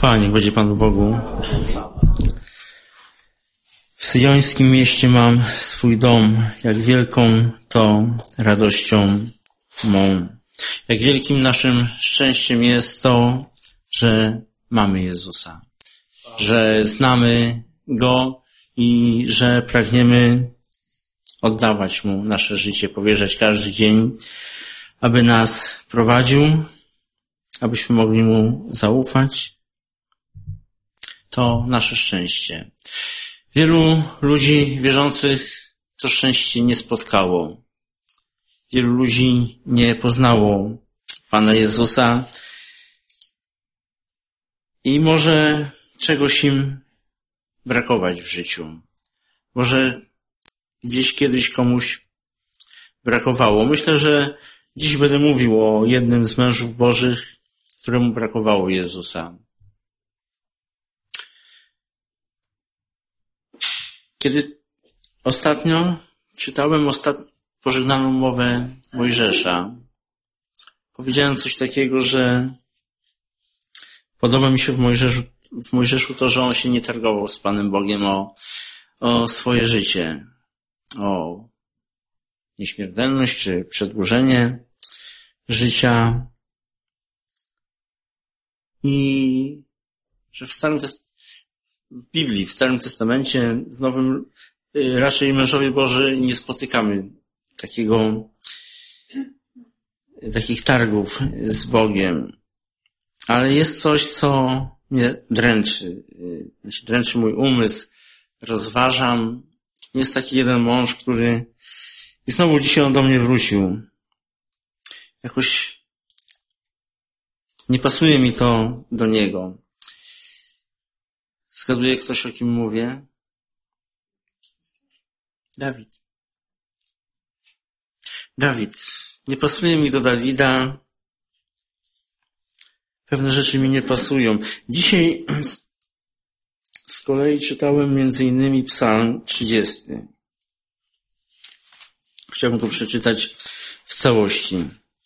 Chwała niech będzie Panu Bogu. W syjońskim mieście mam swój dom, jak wielką to radością mą. Jak wielkim naszym szczęściem jest to, że mamy Jezusa, że znamy Go i że pragniemy oddawać Mu nasze życie, powierzać każdy dzień, aby nas prowadził, abyśmy mogli Mu zaufać. To nasze szczęście. Wielu ludzi wierzących to szczęście nie spotkało. Wielu ludzi nie poznało Pana Jezusa i może czegoś im brakować w życiu. Może gdzieś kiedyś komuś brakowało. Myślę, że dziś będę mówił o jednym z mężów bożych, któremu brakowało Jezusa. Kiedy ostatnio czytałem pożegnalną mowę Mojżesza, powiedziałem coś takiego, że podoba mi się w Mojżeszu to, że on się nie targował z Panem Bogiem o swoje życie, o nieśmiertelność czy przedłużenie życia i że w Biblii, w Starym Testamencie, w Nowym raczej mężowie Boży nie spotykamy takich targów z Bogiem. Ale jest coś, co mnie dręczy. Dręczy mój umysł, rozważam. Jest taki jeden mąż, który i znowu dzisiaj on do mnie wrócił. Jakoś nie pasuje mi to do niego. Zgaduje ktoś, o kim mówię? Dawid. Nie pasuje mi do Dawida. Pewne rzeczy mi nie pasują. Dzisiaj z kolei czytałem między innymi Psalm 30. Chciałbym to przeczytać w całości.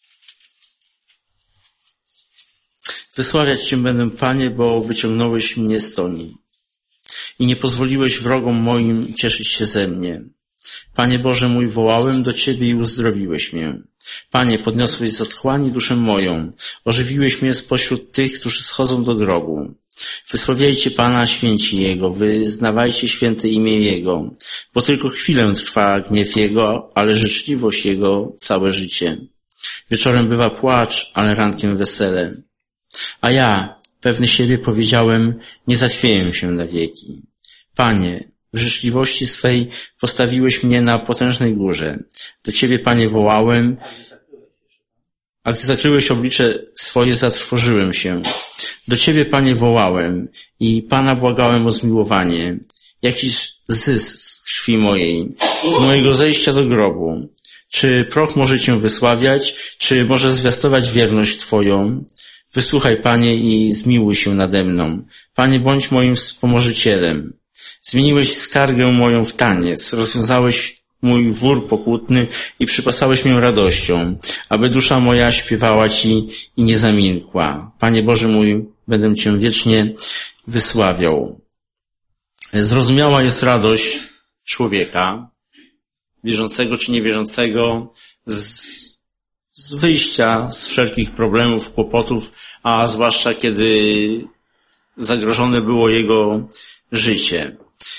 Wysławiać Cię będę, Panie, bo wyciągnąłeś mnie z toni i nie pozwoliłeś wrogom moim cieszyć się ze mnie. Panie Boże mój, wołałem do Ciebie i uzdrowiłeś mnie. Panie, podniosłeś z otchłani duszę moją, ożywiłeś mnie spośród tych, którzy schodzą do grobu. Wysławiajcie Pana, święci Jego, wyznawajcie święte imię Jego, bo tylko chwilę trwa gniew Jego, ale życzliwość Jego całe życie. Wieczorem bywa płacz, ale rankiem wesele. A ja, pewny siebie, powiedziałem, nie zachwieję się na wieki. Panie, w życzliwości swej postawiłeś mnie na potężnej górze. Do Ciebie, Panie, wołałem, a gdy zakryłeś oblicze swoje, zatrwożyłem się. Do Ciebie, Panie, wołałem i Pana błagałem o zmiłowanie. Jakiż zysk z krwi mojej, z mojego zejścia do grobu. Czy proch może Cię wysławiać, czy może zwiastować wierność Twoją? Wysłuchaj, Panie, i zmiłuj się nade mną. Panie, bądź moim wspomożycielem. Zmieniłeś skargę moją w taniec, rozwiązałeś mój wór pokutny i przypasałeś mnie radością, aby dusza moja śpiewała Ci i nie zamilkła. Panie Boże mój, będę Cię wiecznie wysławiał. Zrozumiała jest radość człowieka, wierzącego czy niewierzącego, z wyjścia z wszelkich problemów, kłopotów, a zwłaszcza kiedy zagrożone było jego życie.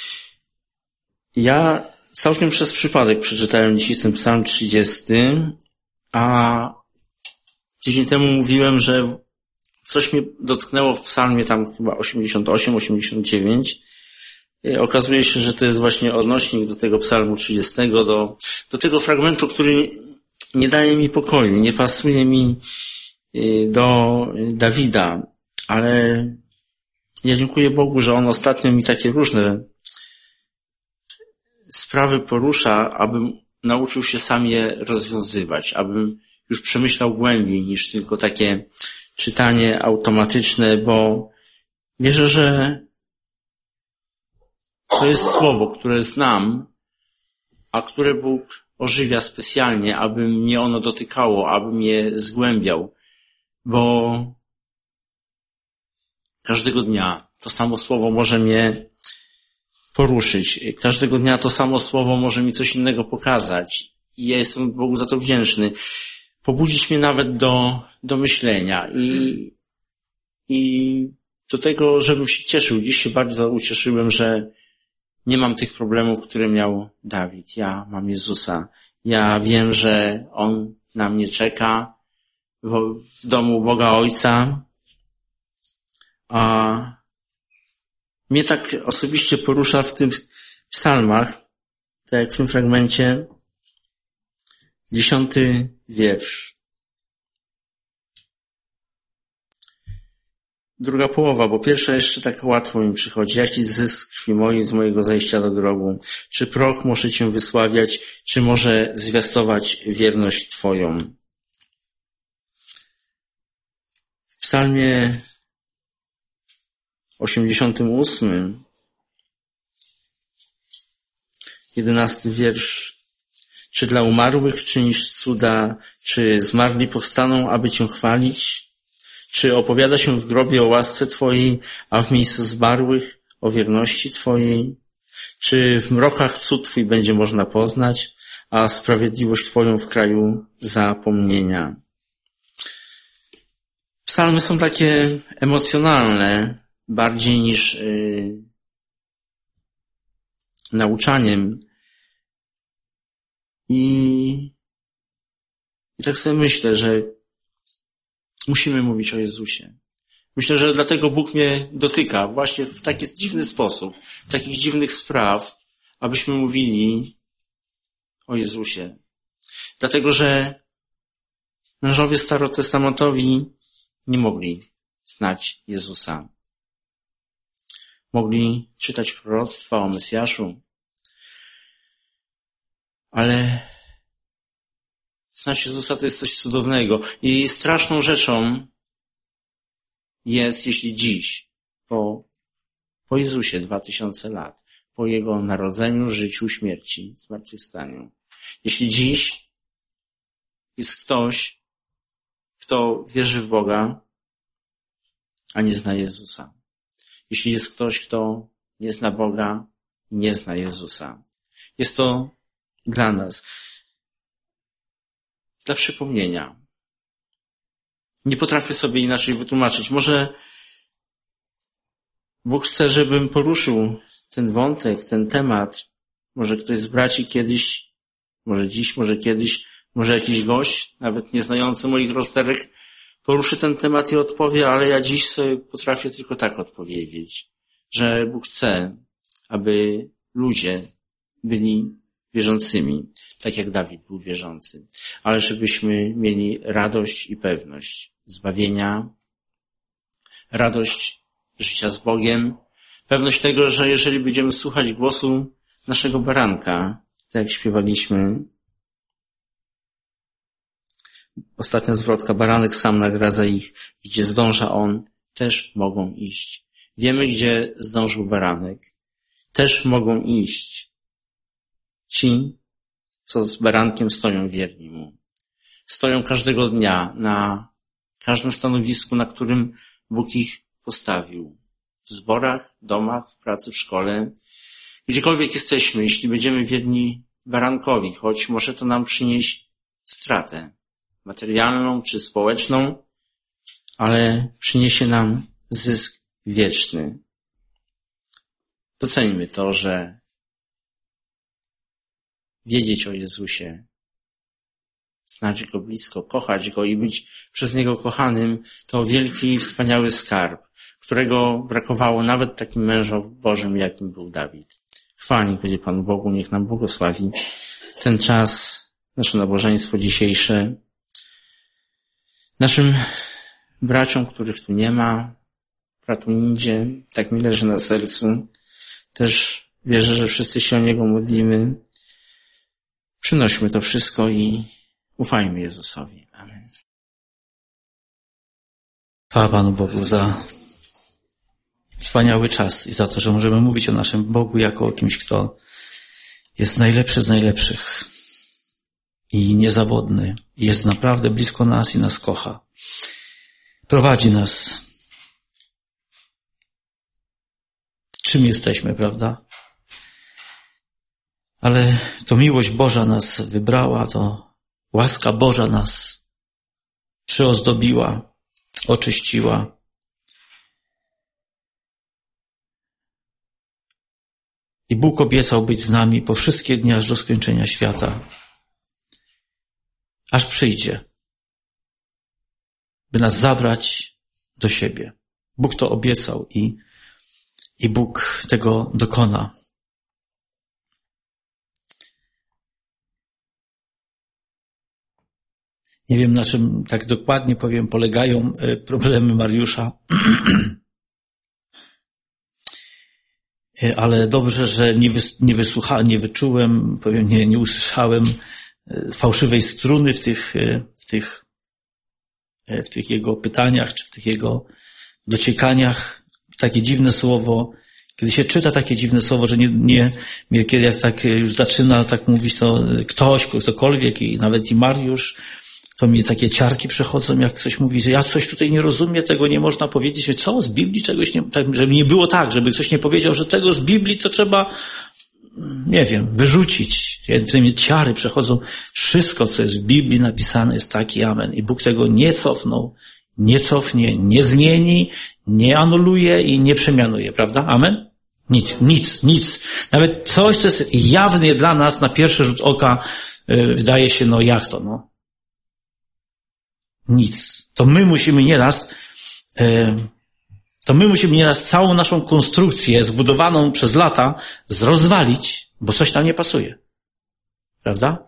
Ja całkiem przez przypadek przeczytałem dzisiaj ten Psalm 30, a tydzień temu mówiłem, że coś mnie dotknęło w psalmie tam chyba 88, 89. Okazuje się, że to jest właśnie odnośnik do tego Psalmu 30, do tego fragmentu, który nie daje mi pokoju, nie pasuje mi do Dawida, ale ja dziękuję Bogu, że On ostatnio mi takie różne sprawy porusza, abym nauczył się sam je rozwiązywać, abym już przemyślał głębiej niż tylko takie czytanie automatyczne, bo wierzę, że to jest słowo, które znam, a które Bóg ożywia specjalnie, aby mnie ono dotykało, aby mnie zgłębiał, bo Każdego dnia to samo słowo może mnie poruszyć. Każdego dnia to samo słowo może mi coś innego pokazać. I ja jestem Bogu za to wdzięczny. Pobudzić mnie nawet do myślenia i do tego, żebym się cieszył. Dziś się bardzo ucieszyłem, że nie mam tych problemów, które miał Dawid. Ja mam Jezusa. Ja wiem, że On na mnie czeka w domu Boga Ojca. A mnie tak osobiście porusza w tych psalmach, tak jak w tym fragmencie, 10 wiersz. Druga połowa, bo pierwsza jeszcze tak łatwo mi przychodzi. Jaki zysk krwi mojej z mojego zejścia do grobu? Czy proch może Cię wysławiać, czy może zwiastować wierność Twoją? W psalmie 88, 11 wiersz. Czy dla umarłych czynisz cuda, czy zmarli powstaną, aby Cię chwalić? Czy opowiada się w grobie o łasce Twojej, a w miejscu zmarłych o wierności Twojej? Czy w mrokach cud Twój będzie można poznać, a sprawiedliwość Twoją w kraju zapomnienia? Psalmy są takie emocjonalne, bardziej niż nauczaniem. I tak sobie myślę, że musimy mówić o Jezusie. Myślę, że dlatego Bóg mnie dotyka właśnie w taki dziwny sposób, w takich dziwnych spraw, abyśmy mówili o Jezusie. Dlatego, że mężowie starotestamentowi nie mogli znać Jezusa. Mogli czytać proroctwa o Mesjaszu, ale znać Jezusa to jest coś cudownego. I straszną rzeczą jest, jeśli dziś, po Jezusie 2000 lat, po Jego narodzeniu, życiu, śmierci, zmartwychwstaniu. Jeśli dziś jest ktoś, kto wierzy w Boga, a nie zna Jezusa. Jeśli jest ktoś, kto nie zna Boga, nie zna Jezusa. Jest to dla nas. Dla przypomnienia. Nie potrafię sobie inaczej wytłumaczyć. Może Bóg chce, żebym poruszył ten wątek, ten temat. Może ktoś z braci kiedyś, może dziś, może kiedyś, może jakiś gość, nawet nieznający moich rozterek, poruszy ten temat i odpowie, ale ja dziś sobie potrafię tylko tak odpowiedzieć, że Bóg chce, aby ludzie byli wierzącymi, tak jak Dawid był wierzący, ale żebyśmy mieli radość i pewność zbawienia, radość życia z Bogiem, pewność tego, że jeżeli będziemy słuchać głosu naszego baranka, tak jak śpiewaliśmy, ostatnia zwrotka, baranek sam nagradza ich, gdzie zdąża on, też mogą iść. Wiemy, gdzie zdążył baranek. Też mogą iść ci, co z barankiem stoją wierni mu. Stoją każdego dnia na każdym stanowisku, na którym Bóg ich postawił. W zborach, domach, w pracy, w szkole. Gdziekolwiek jesteśmy, jeśli będziemy wierni barankowi, choć może to nam przynieść stratę materialną czy społeczną, ale przyniesie nam zysk wieczny. Doceńmy to, że wiedzieć o Jezusie, znać Go blisko, kochać Go i być przez Niego kochanym, to wielki, wspaniały skarb, którego brakowało nawet takim mężom Bożym, jakim był Dawid. Chwalnik będzie Panu Bogu, niech nam błogosławi ten czas, nasze nabożeństwo dzisiejsze. Naszym braciom, których tu nie ma, bratu Nindzie, tak mi leży na sercu, też wierzę, że wszyscy się o Niego modlimy. Przynośmy to wszystko i ufajmy Jezusowi. Amen. Chwała Panu Bogu za wspaniały czas i za to, że możemy mówić o naszym Bogu jako o kimś, kto jest najlepszy z najlepszych i niezawodny. Jest naprawdę blisko nas i nas kocha. Prowadzi nas czym jesteśmy, prawda? Ale to miłość Boża nas wybrała, to łaska Boża nas przyozdobiła, oczyściła. I Bóg obiecał być z nami po wszystkie dni aż do skończenia świata. Aż przyjdzie, by nas zabrać do siebie. Bóg to obiecał i Bóg tego dokona. Nie wiem, na czym tak dokładnie powiem, polegają problemy Mariusza. Ale dobrze, że nie wyczułem, nie usłyszałem fałszywej struny w tych jego pytaniach, czy w tych jego dociekaniach. Takie dziwne słowo. Kiedy się czyta takie dziwne słowo, że kiedy jak tak już zaczyna tak mówić, to ktokolwiek, i nawet i Mariusz, to mnie takie ciarki przechodzą, jak ktoś mówi, że ja coś tutaj nie rozumiem, tego nie można powiedzieć, że co, z Biblii czegoś nie, tak, żeby nie było tak, żeby ktoś nie powiedział, że tego z Biblii to trzeba, nie wiem, wyrzucić. Mnie ciary przechodzą. Wszystko, co jest w Biblii napisane, jest tak i amen. I Bóg tego nie cofnął, nie cofnie, nie zmieni, nie anuluje i nie przemianuje, prawda? Amen? Nic. Nawet coś, co jest jawnie dla nas na pierwszy rzut oka, wydaje się, jak to, Nic. To my musimy nieraz całą naszą konstrukcję zbudowaną przez lata rozwalić, bo coś tam nie pasuje. Prawda?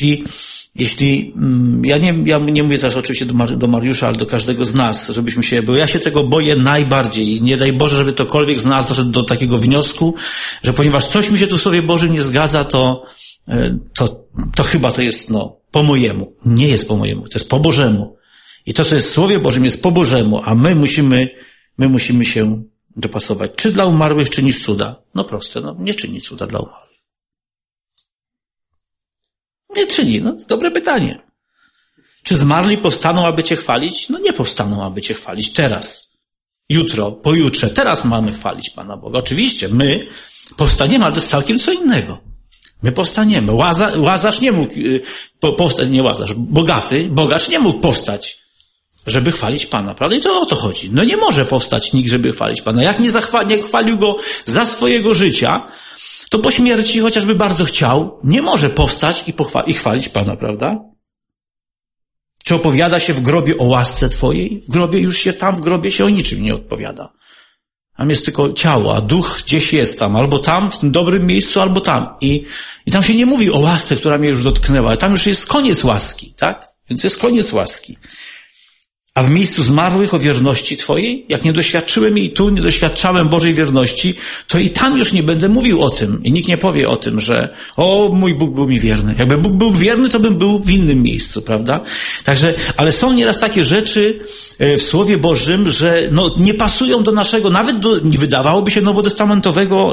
Ja nie mówię też oczywiście do Mariusza, ale do każdego z nas, bo ja się tego boję najbardziej i nie daj Boże, żeby ktokolwiek z nas doszedł do takiego wniosku, że ponieważ coś mi się tu w Słowie Bożym nie zgadza, to chyba to jest, po mojemu. Nie jest po mojemu, to jest po Bożemu. I to, co jest w Słowie Bożym, jest po Bożemu, a my musimy się dopasować. Czy dla umarłych czynisz cuda? Proste, nie czyni cuda dla umarłych. Nie czyni, dobre pytanie. Czy zmarli powstaną, aby Cię chwalić? Nie powstaną, aby Cię chwalić teraz. Jutro, pojutrze, teraz mamy chwalić Pana Boga. Oczywiście, my powstaniemy, ale to jest całkiem co innego. My powstaniemy. Łazarz nie mógł powstać, bogacz nie mógł powstać, żeby chwalić Pana, prawda? I to o to chodzi. Nie może powstać nikt, żeby chwalić Pana. Jak nie chwalił Go za swojego życia, to po śmierci, chociażby bardzo chciał, nie może powstać i chwalić Pana, prawda? Czy opowiada się w grobie o łasce Twojej? W grobie się o niczym nie odpowiada. Tam jest tylko ciało, a duch gdzieś jest tam, albo tam, w tym dobrym miejscu, albo tam. I tam się nie mówi o łasce, która mnie już dotknęła, ale tam już jest koniec łaski, tak? Więc jest koniec łaski. A w miejscu zmarłych o wierności Twojej, jak nie doświadczyłem jej tu, nie doświadczałem Bożej wierności, to i tam już nie będę mówił o tym. I nikt nie powie o tym, że mój Bóg był mi wierny. Jakby Bóg był wierny, to bym był w innym miejscu, prawda? Także, ale są nieraz takie rzeczy w Słowie Bożym, że nie pasują do naszego, nawet wydawałoby się nowotestamentowego,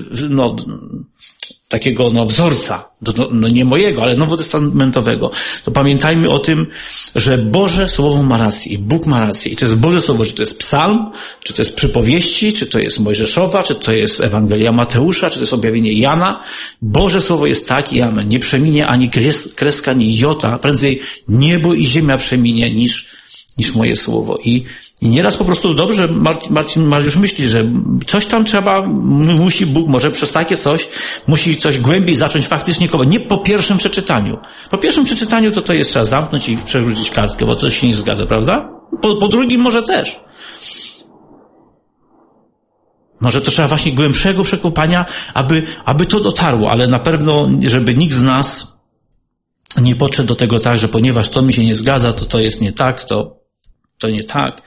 takiego wzorca, nie mojego, ale nowotestamentowego, to pamiętajmy o tym, że Boże Słowo ma rację i Bóg ma rację. I to jest Boże Słowo, czy to jest Psalm, czy to jest Przypowieści, czy to jest Mojżeszowa, czy to jest Ewangelia Mateusza, czy to jest objawienie Jana. Boże Słowo jest tak i amen. Nie przeminie ani kreska, ani jota. Prędzej niebo i ziemia przeminie niż moje słowo. I nieraz po prostu dobrze Mariusz myśli, że coś tam musi Bóg, może przez takie musi coś głębiej zacząć faktycznie kochać. Nie po pierwszym przeczytaniu. Po pierwszym przeczytaniu to jest trzeba zamknąć i przerzucić kartkę, bo coś się nie zgadza, prawda? Po drugim może też. Może to trzeba właśnie głębszego przekopania, aby to dotarło, ale na pewno, żeby nikt z nas nie podszedł do tego tak, że ponieważ to mi się nie zgadza, to jest nie tak, to nie tak,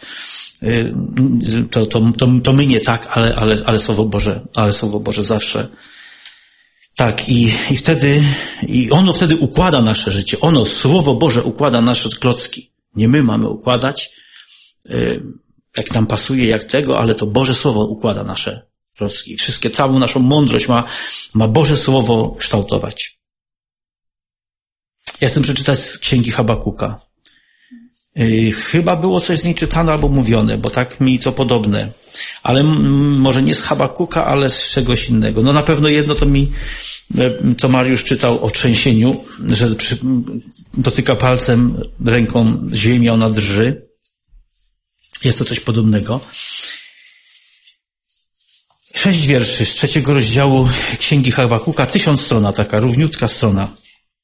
to my nie tak, ale Słowo Boże zawsze. Tak, i ono wtedy układa nasze życie. Słowo Boże układa nasze klocki. Nie my mamy układać, jak nam pasuje, jak tego, ale to Boże Słowo układa nasze klocki. Całą naszą mądrość ma Boże Słowo kształtować. Ja chcę przeczytać z Księgi Habakuka. Chyba było coś z niej czytane albo mówione, bo tak mi to podobne. Ale może nie z Habakuka, ale z czegoś innego. No na pewno jedno to mi, co Mariusz czytał o trzęsieniu, że dotyka palcem, ręką ziemi, ona drży. Jest to coś podobnego. 6 wierszy z 3 rozdziału Księgi Habakuka, 1000 strona, taka równiutka strona.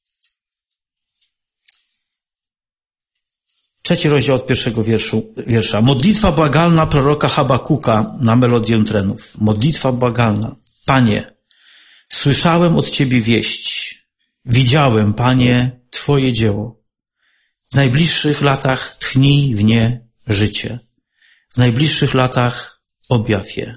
3 rozdział od 1 wiersza. Modlitwa błagalna proroka Habakuka na melodię trenów. Modlitwa błagalna. Panie, słyszałem od Ciebie wieść. Widziałem, Panie, Twoje dzieło. W najbliższych latach tchnij w nie życie. W najbliższych latach objaw je.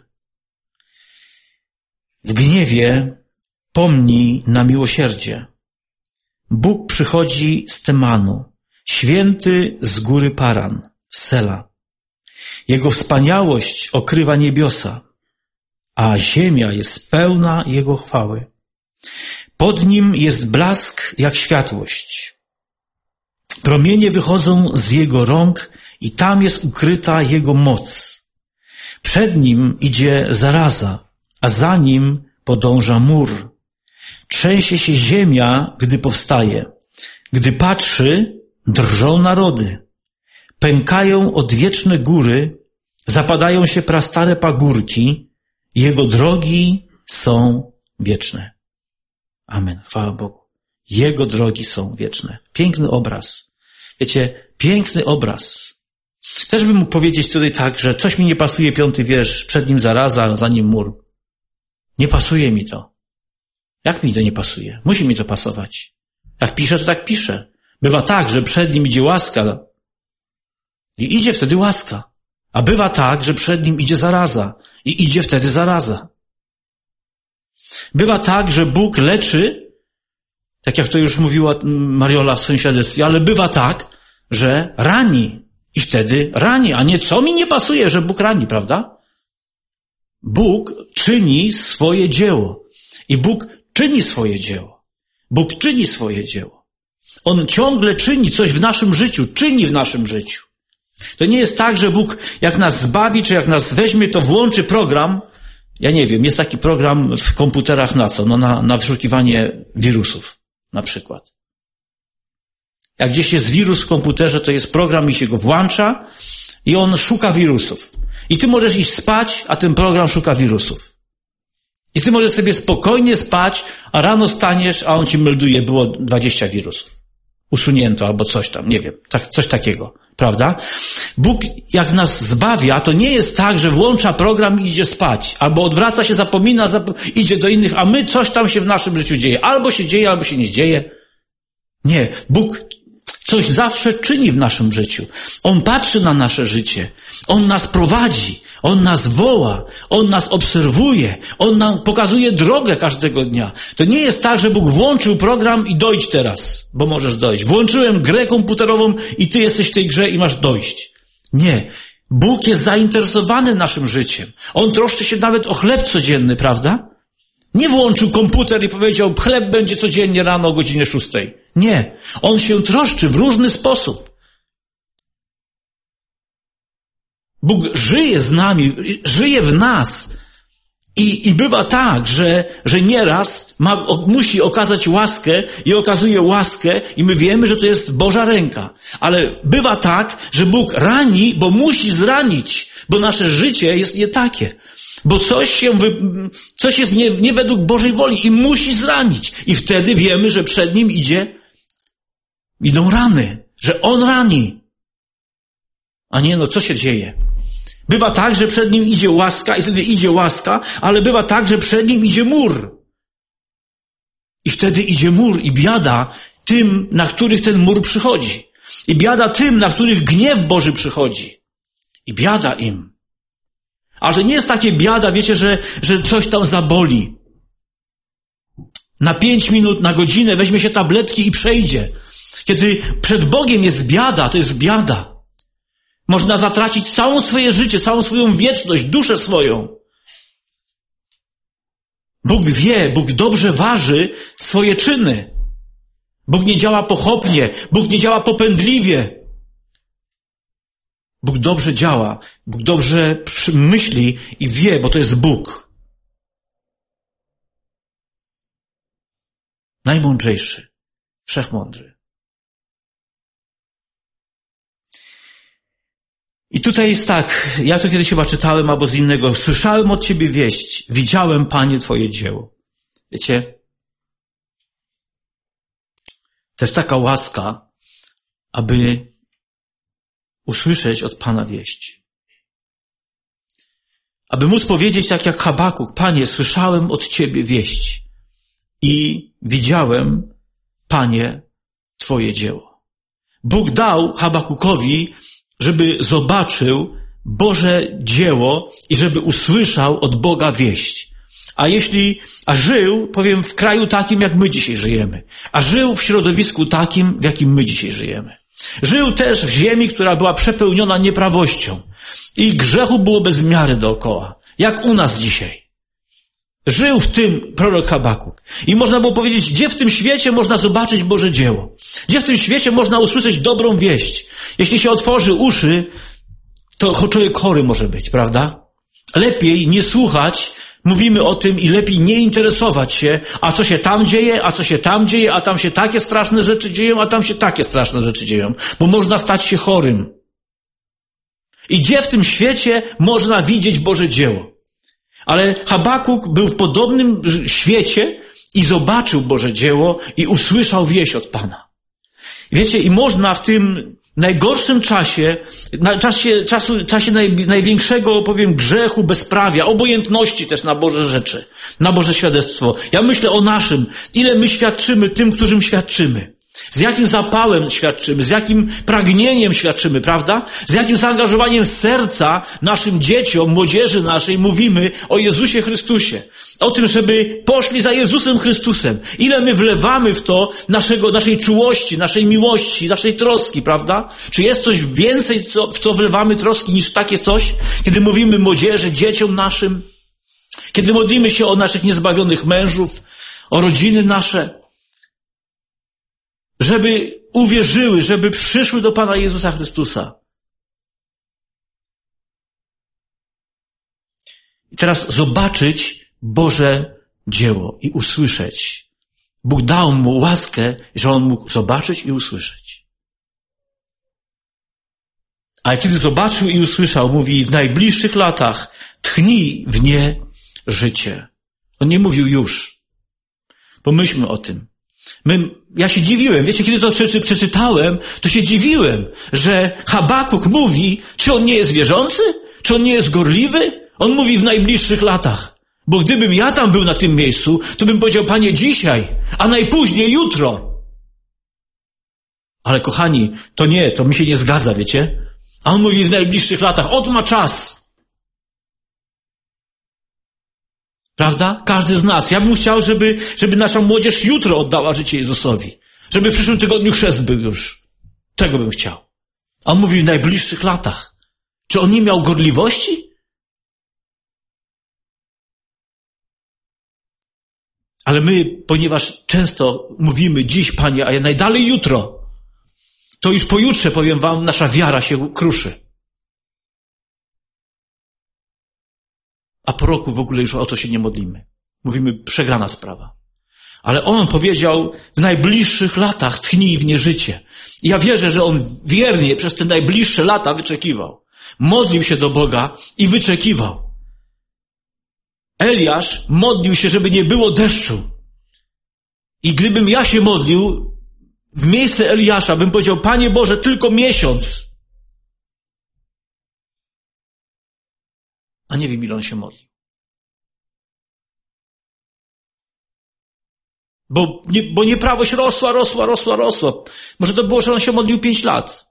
W gniewie pomnij na miłosierdzie. Bóg przychodzi z Temanu, święty z góry Paran, Sela. Jego wspaniałość okrywa niebiosa, a ziemia jest pełna Jego chwały. Pod Nim jest blask jak światłość. Promienie wychodzą z Jego rąk i tam jest ukryta Jego moc. Przed Nim idzie zaraza, a za Nim podąża mur. Trzęsie się ziemia, gdy powstaje. Gdy patrzy, drżą narody. Pękają odwieczne góry, zapadają się prastare pagórki. Jego drogi są wieczne. Amen. Chwała Bogu. Jego drogi są wieczne. Piękny obraz. Wiecie, piękny obraz. Też bym mógł powiedzieć tutaj tak, że coś mi nie pasuje, 5 wiersz, przed nim zaraza, a za nim mur. Nie pasuje mi to. Jak mi to nie pasuje? Musi mi to pasować. Jak piszę, to tak piszę. Bywa tak, że przed nim idzie łaska i idzie wtedy łaska. A bywa tak, że przed nim idzie zaraza i idzie wtedy zaraza. Bywa tak, że Bóg leczy, tak jak to już mówiła Mariola w swoim świadectwie, ale bywa tak, że rani i wtedy rani, a nie co mi nie pasuje, że Bóg rani, prawda? Bóg czyni swoje dzieło i Bóg czyni swoje dzieło. Bóg czyni swoje dzieło. On ciągle czyni coś w naszym życiu, czyni w naszym życiu. To nie jest tak, że Bóg jak nas zbawi, czy jak nas weźmie, to włączy program. Ja nie wiem, jest taki program w komputerach na co? No na wyszukiwanie wirusów, na przykład. Jak gdzieś jest wirus w komputerze, to jest program i się go włącza i on szuka wirusów. I ty możesz iść spać, a ten program szuka wirusów. I ty możesz sobie spokojnie spać, a rano staniesz, a on ci melduje, było 20 wirusów. Usunięto albo coś tam, nie wiem, coś takiego, prawda? Bóg jak nas zbawia, to nie jest tak, że włącza program i idzie spać, albo odwraca się, zapomina, idzie do innych, a my coś tam się w naszym życiu dzieje. Albo się dzieje, albo się nie dzieje. Nie, Bóg coś zawsze czyni w naszym życiu. On patrzy na nasze życie. On nas prowadzi. On nas woła. On nas obserwuje. On nam pokazuje drogę każdego dnia. To nie jest tak, że Bóg włączył program i dojdź teraz, bo możesz dojść. Włączyłem grę komputerową i ty jesteś w tej grze i masz dojść. Nie. Bóg jest zainteresowany naszym życiem. On troszczy się nawet o chleb codzienny, prawda? Nie włączył komputer i powiedział, chleb będzie codziennie rano o godzinie 6. Nie. On się troszczy w różny sposób. Bóg żyje z nami, żyje w nas. I bywa tak, że nieraz musi okazać łaskę i okazuje łaskę i my wiemy, że to jest Boża ręka. Ale bywa tak, że Bóg rani, bo musi zranić, bo nasze życie jest nie takie. Bo coś jest nie według Bożej woli i musi zranić. I wtedy wiemy, że przed nim idą rany, że on rani. A nie, no co się dzieje? Bywa tak, że przed nim idzie łaska i wtedy idzie łaska, ale bywa tak, że przed nim idzie mur. I wtedy idzie mur i biada tym, na których ten mur przychodzi. I biada tym, na których gniew Boży przychodzi. I biada im. Ale to nie jest takie biada, wiecie, że coś tam zaboli. Na 5 minut, na godzinę weźmie się tabletki i przejdzie. Kiedy przed Bogiem jest biada, to jest biada. Można zatracić całe swoje życie, całą swoją wieczność, duszę swoją. Bóg wie, Bóg dobrze waży swoje czyny. Bóg nie działa pochopnie, Bóg nie działa popędliwie. Bóg dobrze działa, Bóg dobrze myśli i wie, bo to jest Bóg. Najmądrzejszy, wszechmądry. I tutaj jest tak, ja to kiedyś chyba czytałem albo z innego, słyszałem od Ciebie wieść, widziałem, Panie, Twoje dzieło. Wiecie, to jest taka łaska, aby usłyszeć od Pana wieść. Aby móc powiedzieć tak jak Habakuk, Panie, słyszałem od Ciebie wieść i widziałem, Panie, Twoje dzieło. Bóg dał Habakukowi, żeby zobaczył Boże dzieło i żeby usłyszał od Boga wieść. A żył, powiem, w kraju takim, jak my dzisiaj żyjemy. A żył w środowisku takim, w jakim my dzisiaj żyjemy. Żył też w ziemi, która była przepełniona nieprawością. I grzechu było bez miary dookoła. Jak u nas dzisiaj. Żył w tym prorok Habakuk. I można było powiedzieć, gdzie w tym świecie można zobaczyć Boże dzieło? Gdzie w tym świecie można usłyszeć dobrą wieść? Jeśli się otworzy uszy, to człowiek chory może być, prawda? Lepiej nie słuchać, mówimy o tym i lepiej nie interesować się, a co się tam dzieje, a co się tam dzieje, a tam się takie straszne rzeczy dzieją, a tam się takie straszne rzeczy dzieją. Bo można stać się chorym. I gdzie w tym świecie można widzieć Boże dzieło? Ale Habakuk był w podobnym świecie i zobaczył Boże dzieło i usłyszał wieść od Pana. Wiecie, i można w tym najgorszym czasie, czasie największego, powiem, grzechu, bezprawia, obojętności też na Boże rzeczy, na Boże świadectwo. Ja myślę o naszym, ile my świadczymy tym, którym świadczymy. Z jakim zapałem świadczymy, z jakim pragnieniem świadczymy, prawda? Z jakim zaangażowaniem serca naszym dzieciom, młodzieży naszej mówimy o Jezusie Chrystusie. O tym, żeby poszli za Jezusem Chrystusem. Ile my wlewamy w to naszej czułości, naszej miłości, naszej troski, prawda? Czy jest coś więcej, w co wlewamy troski niż takie coś? Kiedy mówimy młodzieży, dzieciom naszym? Kiedy modlimy się o naszych niezbawionych mężów, o rodziny nasze? Żeby uwierzyły, żeby przyszły do Pana Jezusa Chrystusa. I teraz zobaczyć Boże dzieło i usłyszeć. Bóg dał mu łaskę, że on mógł zobaczyć i usłyszeć. A kiedy zobaczył i usłyszał, mówi, w najbliższych latach tchnij w nie życie. On nie mówił już. Pomyślmy o tym. Ja się dziwiłem, wiecie, kiedy to przeczytałem, to się dziwiłem, że Habakuk mówi, czy on nie jest wierzący? Czy on nie jest gorliwy? On mówi w najbliższych latach. Bo gdybym ja tam był na tym miejscu, to bym powiedział, Panie, dzisiaj, a najpóźniej jutro. Ale kochani, to mi się nie zgadza, wiecie? A on mówi w najbliższych latach, ma czas. Prawda? Każdy z nas. Ja bym chciał, żeby nasza młodzież jutro oddała życie Jezusowi. Żeby w przyszłym tygodniu chrzest był już. Tego bym chciał. A on mówi w najbliższych latach. Czy on nie miał gorliwości? Ale my, ponieważ często mówimy dziś, Panie, a ja najdalej jutro, to już pojutrze, powiem wam, nasza wiara się kruszy. A po roku w ogóle już o to się nie modlimy. Mówimy, przegrana sprawa. Ale on powiedział, w najbliższych latach tchnij w nie życie. I ja wierzę, że on wiernie przez te najbliższe lata wyczekiwał. Modlił się do Boga i wyczekiwał. Eliasz modlił się, żeby nie było deszczu. I gdybym ja się modlił, w miejsce Eliasza bym powiedział, Panie Boże, tylko miesiąc. A nie wiem, ile on się modlił. Bo nieprawość rosła. Może to było, że on się modlił 5 lat.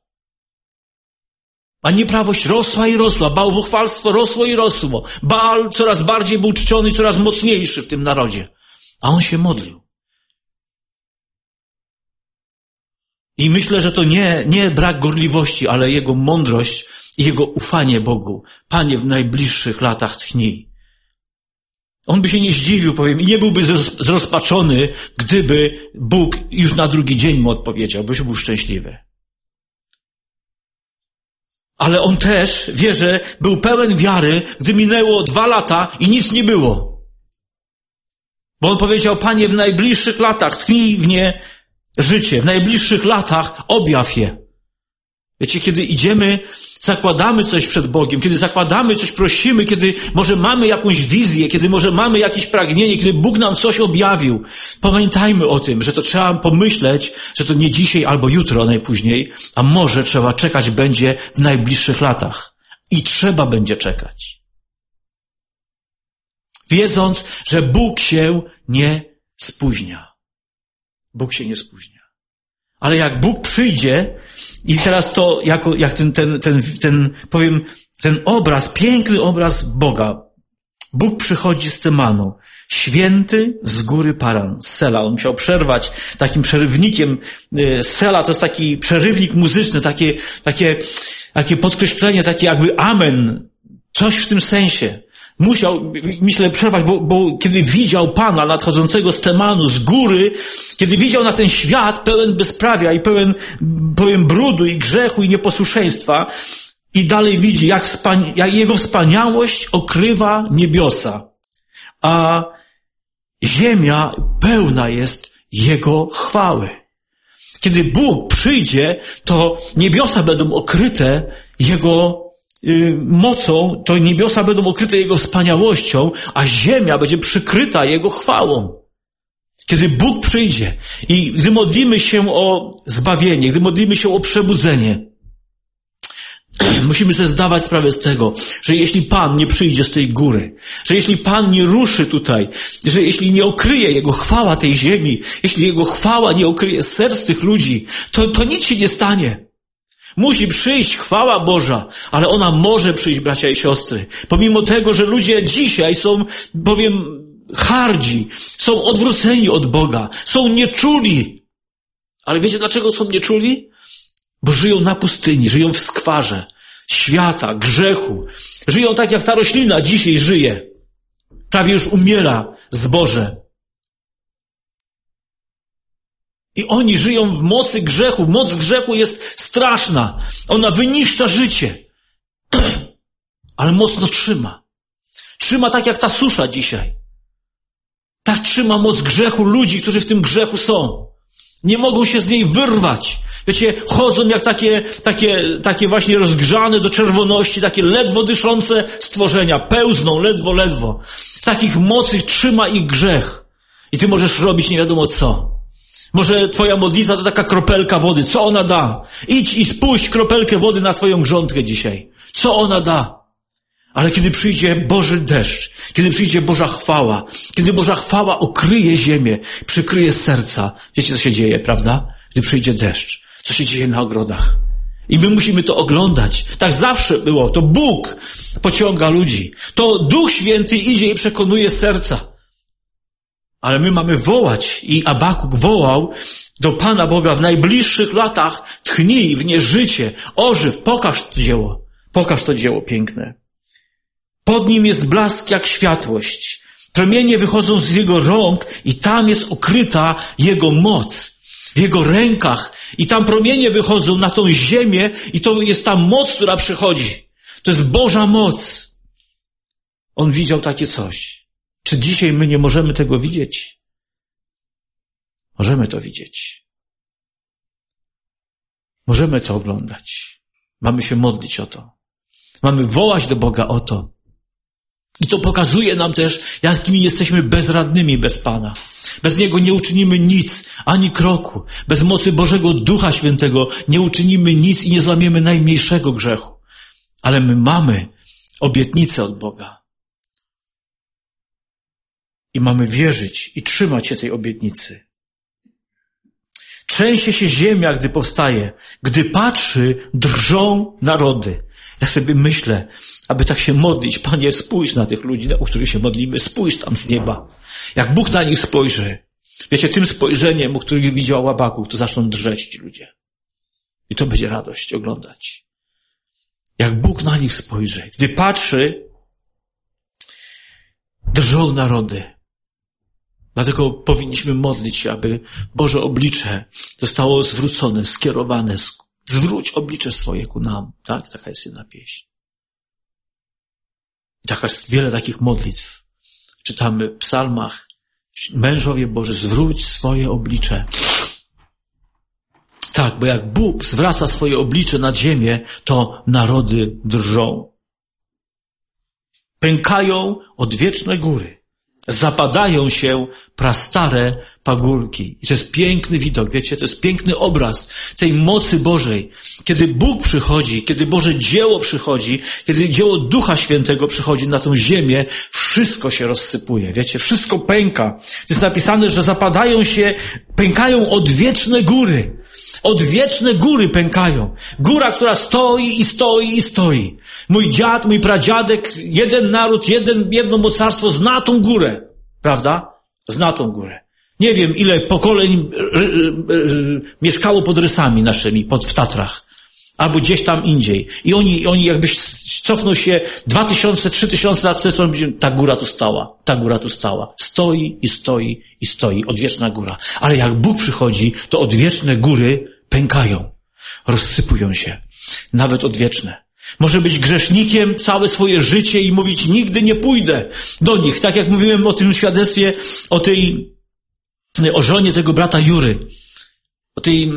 A nieprawość rosła i rosła. Bałwochwalstwo rosło i rosło. Baal coraz bardziej był czczony, coraz mocniejszy w tym narodzie. A on się modlił. I myślę, że to nie brak gorliwości, ale jego mądrość i jego ufanie Bogu. Panie, w najbliższych latach tchnij. On by się nie zdziwił, powiem, i nie byłby zrozpaczony, gdyby Bóg już na drugi dzień mu odpowiedział, byś był szczęśliwy. Ale on też, wierzę, był pełen wiary, gdy minęło 2 lata i nic nie było. Bo on powiedział, Panie, w najbliższych latach tchnij w nie życie, w najbliższych latach objaw je. Wiecie, kiedy idziemy, zakładamy coś przed Bogiem, kiedy zakładamy coś, prosimy, kiedy może mamy jakąś wizję, kiedy może mamy jakieś pragnienie, kiedy Bóg nam coś objawił. Pamiętajmy o tym, że to trzeba pomyśleć, że to nie dzisiaj albo jutro najpóźniej, a może trzeba czekać będzie w najbliższych latach. I trzeba będzie czekać. Wiedząc, że Bóg się nie spóźnia. Bóg się nie spóźnia. Ale jak Bóg przyjdzie, i teraz to jak ten obraz, piękny obraz Boga. Bóg przychodzi z Temanu, święty z góry Paran, z Sela. On musiał przerwać takim przerywnikiem. Sela to jest taki przerywnik muzyczny, takie podkreślenie, takie jakby amen. Coś w tym sensie. Musiał, myślę, przerwać, bo kiedy widział Pana nadchodzącego z Temanu, z góry, kiedy widział na ten świat pełen bezprawia i pełen brudu i grzechu i nieposłuszeństwa, i dalej widzi, jak jego wspaniałość okrywa niebiosa, a ziemia pełna jest jego chwały. Kiedy Bóg przyjdzie, to niebiosa będą okryte jego mocą, to niebiosa będą okryte Jego wspaniałością, a ziemia będzie przykryta Jego chwałą. Kiedy Bóg przyjdzie i gdy modlimy się o zbawienie, gdy modlimy się o przebudzenie, musimy sobie zdawać sprawę z tego, że jeśli Pan nie przyjdzie z tej góry, że jeśli Pan nie ruszy tutaj, że jeśli nie okryje Jego chwała tej ziemi, jeśli Jego chwała nie okryje serc tych ludzi, to nic się nie stanie. Musi przyjść chwała Boża, ale ona może przyjść, bracia i siostry. Pomimo tego, że ludzie dzisiaj są, hardzi, są odwróceni od Boga, są nieczuli. Ale wiecie, dlaczego są nieczuli? Bo żyją na pustyni, żyją w skwarze świata, grzechu. Żyją tak, jak ta roślina dzisiaj żyje. Prawie już umiera zboże. I oni żyją w mocy grzechu. Moc grzechu jest straszna. Ona wyniszcza życie. Ale mocno trzyma. Trzyma tak jak ta susza dzisiaj. Tak trzyma moc grzechu ludzi, którzy w tym grzechu są. Nie mogą się z niej wyrwać. Wiecie, chodzą jak takie właśnie rozgrzane do czerwoności, takie ledwo dyszące stworzenia. Pełzną ledwo. W takich mocy trzyma ich grzech. I ty możesz robić nie wiadomo co. Może twoja modlitwa to taka kropelka wody. Co ona da? Idź i spuść kropelkę wody na twoją grządkę dzisiaj. Co ona da? Ale kiedy przyjdzie Boży deszcz, kiedy przyjdzie Boża chwała, kiedy Boża chwała okryje ziemię, przykryje serca, wiecie co się dzieje, prawda? Gdy przyjdzie deszcz, co się dzieje na ogrodach. I my musimy to oglądać. Tak zawsze było. To Bóg pociąga ludzi. To Duch Święty idzie i przekonuje serca. Ale my mamy wołać i Abakuk wołał do Pana Boga w najbliższych latach, tchnij w nie życie, ożyw, pokaż to dzieło piękne. Pod nim jest blask jak światłość. Promienie wychodzą z jego rąk i tam jest ukryta jego moc. W jego rękach. I tam promienie wychodzą na tą ziemię i to jest ta moc, która przychodzi. To jest Boża moc. On widział takie coś. Czy dzisiaj my nie możemy tego widzieć? Możemy to widzieć. Możemy to oglądać. Mamy się modlić o to. Mamy wołać do Boga o to. I to pokazuje nam też, jakimi jesteśmy bezradnymi bez Pana. Bez Niego nie uczynimy nic, ani kroku. Bez mocy Bożego Ducha Świętego nie uczynimy nic i nie złamiemy najmniejszego grzechu. Ale my mamy obietnicę od Boga. I mamy wierzyć i trzymać się tej obietnicy. Trzęsie się ziemia, gdy powstaje. Gdy patrzy, drżą narody. Ja sobie myślę, aby tak się modlić. Panie, spójrz na tych ludzi, o których się modlimy. Spójrz tam z nieba. Jak Bóg na nich spojrzy. Wiecie, tym spojrzeniem, o którym widział Abakuk, to zaczną drżeć ci ludzie. I to będzie radość oglądać. Jak Bóg na nich spojrzy. Gdy patrzy, drżą narody. Dlatego powinniśmy modlić się, aby Boże oblicze zostało zwrócone, skierowane, zwróć oblicze swoje ku nam. Tak? Taka jest jedna pieśń. I taka jest wiele takich modlitw. Czytamy w psalmach. Mężowie Boży, zwróć swoje oblicze. Tak, bo jak Bóg zwraca swoje oblicze nad ziemię, to narody drżą. Pękają odwieczne góry. Zapadają się prastare pagórki. I to jest piękny widok, wiecie, to jest piękny obraz tej mocy Bożej. Kiedy Bóg przychodzi, kiedy Boże dzieło przychodzi, kiedy dzieło Ducha Świętego przychodzi na tę ziemię, wszystko się rozsypuje, wiecie, wszystko pęka. Jest napisane, że pękają odwieczne góry. Odwieczne góry pękają. Góra, która stoi i stoi i stoi. Mój dziad, mój pradziadek, jeden naród, jedno mocarstwo zna tą górę. Prawda? Zna tą górę. Nie wiem, ile pokoleń mieszkało pod Rysami naszymi, w Tatrach. Albo gdzieś tam indziej. I oni jakbyś cofnął się 2000, 3000 lat, ta góra tu stała. Ta góra tu stała. Stoi i stoi i stoi. Odwieczna góra. Ale jak Bóg przychodzi, to odwieczne góry pękają. Rozsypują się. Nawet odwieczne. Może być grzesznikiem całe swoje życie i mówić, nigdy nie pójdę do nich. Tak jak mówiłem o tym świadectwie, o żonie tego brata Jury. O tej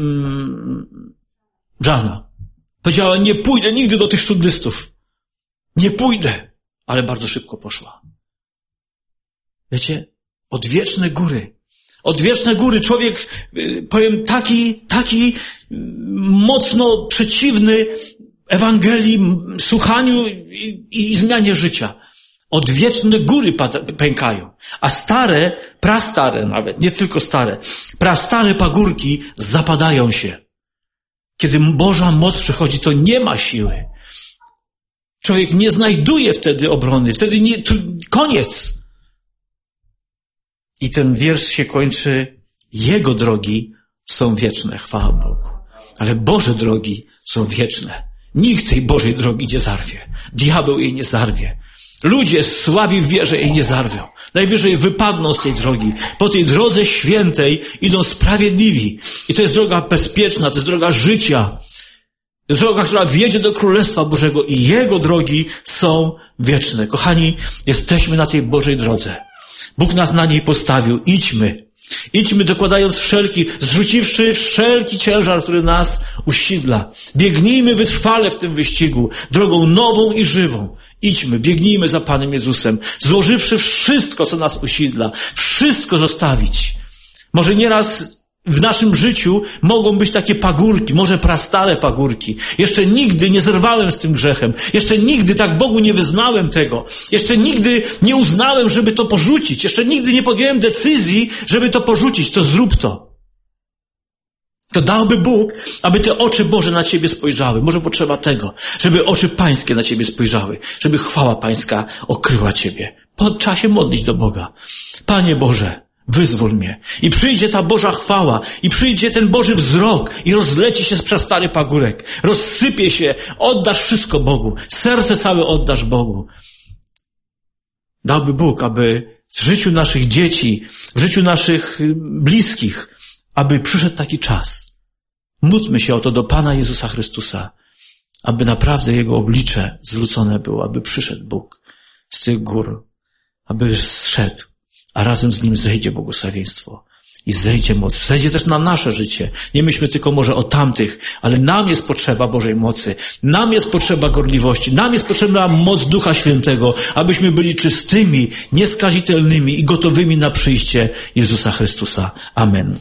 Żana. Powiedziała, nie pójdę nigdy do tych studystów. Nie pójdę. Ale bardzo szybko poszła. Wiecie? Odwieczne góry. Odwieczne góry. Człowiek, powiem, taki mocno przeciwny Ewangelii, słuchaniu i zmianie życia. Odwieczne góry pękają. A prastare nawet, nie tylko stare, prastare pagórki zapadają się. Kiedy Boża moc przychodzi, to nie ma siły. Człowiek nie znajduje wtedy obrony, koniec. I ten wiersz się kończy, Jego drogi są wieczne, chwała Bogu. Ale Boże drogi są wieczne. Nikt tej Bożej drogi nie zarwie. Diabeł jej nie zarwie. Ludzie słabi w wierze jej nie zarwią. Najwyżej wypadną z tej drogi. Po tej drodze świętej idą sprawiedliwi. I to jest droga bezpieczna, to jest droga życia. To jest droga, która wiedzie do Królestwa Bożego i Jego drogi są wieczne. Kochani, jesteśmy na tej Bożej drodze. Bóg nas na niej postawił. Idźmy. Idźmy, dokładając zrzuciwszy wszelki ciężar, który nas usidla. Biegnijmy wytrwale w tym wyścigu, drogą nową i żywą. Idźmy, biegnijmy za Panem Jezusem, złożywszy wszystko, co nas usidla. Wszystko zostawić. Może nieraz w naszym życiu mogą być takie pagórki, może prastare pagórki. Jeszcze nigdy nie zerwałem z tym grzechem. Jeszcze nigdy tak Bogu nie wyznałem tego. Jeszcze nigdy nie uznałem, żeby to porzucić. Jeszcze nigdy nie podjąłem decyzji, żeby to porzucić. To zrób to. To dałby Bóg, aby te oczy Boże na Ciebie spojrzały. Może potrzeba tego, żeby oczy Pańskie na Ciebie spojrzały. Żeby chwała Pańska okryła Ciebie. Trzeba się modlić do Boga. Panie Boże, wyzwól mnie. I przyjdzie ta Boża chwała, i przyjdzie ten Boży wzrok, i rozleci się z przestary pagórek. Rozsypie się, oddasz wszystko Bogu. Serce całe oddasz Bogu. Dałby Bóg, aby w życiu naszych dzieci, w życiu naszych bliskich, aby przyszedł taki czas. Módlmy się o to do Pana Jezusa Chrystusa, aby naprawdę Jego oblicze zwrócone było, aby przyszedł Bóg z tych gór, aby zszedł, a razem z Nim zejdzie błogosławieństwo i zejdzie moc. Zejdzie też na nasze życie. Nie myślmy tylko może o tamtych, ale nam jest potrzeba Bożej mocy. Nam jest potrzeba gorliwości. Nam jest potrzebna moc Ducha Świętego, abyśmy byli czystymi, nieskazitelnymi i gotowymi na przyjście Jezusa Chrystusa. Amen.